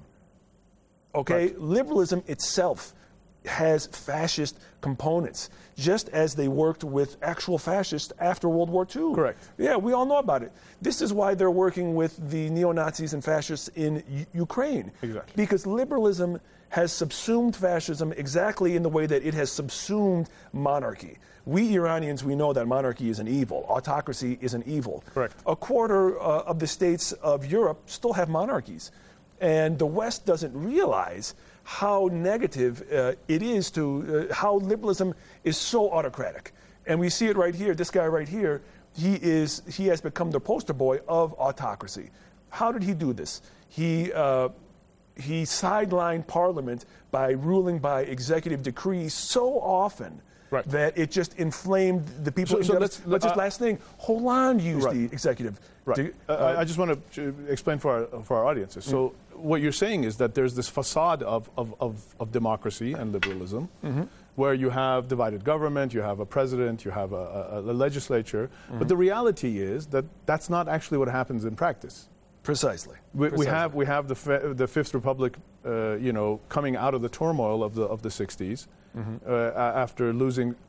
Okay, right. Liberalism itself has fascist components, just as they worked with actual fascists after World War II. Correct. Yeah, we all know about it. This is why they're working with the neo-Nazis and fascists in Ukraine. Exactly. Because liberalism has subsumed fascism exactly in the way that it has subsumed monarchy. We Iranians, we know that monarchy is an evil. Autocracy is an evil. Correct. A quarter of the states of Europe still have monarchies. And the West doesn't realize how negative it is to how liberalism is so autocratic. And we see it right here. This guy right here, he has become the poster boy of autocracy. How did he do this? He sidelined Parliament by ruling by executive decree so often that it just inflamed the people. Last thing, Hollande used the executive. Right. I just want to explain for our audiences. So what you're saying is that there's this facade of democracy and liberalism, where you have divided government, you have a president, you have a legislature. Mm-hmm. But the reality is that that's not actually what happens in practice. Precisely. We have the Fifth Republic, coming out of the turmoil of the 60s, mm-hmm. After losing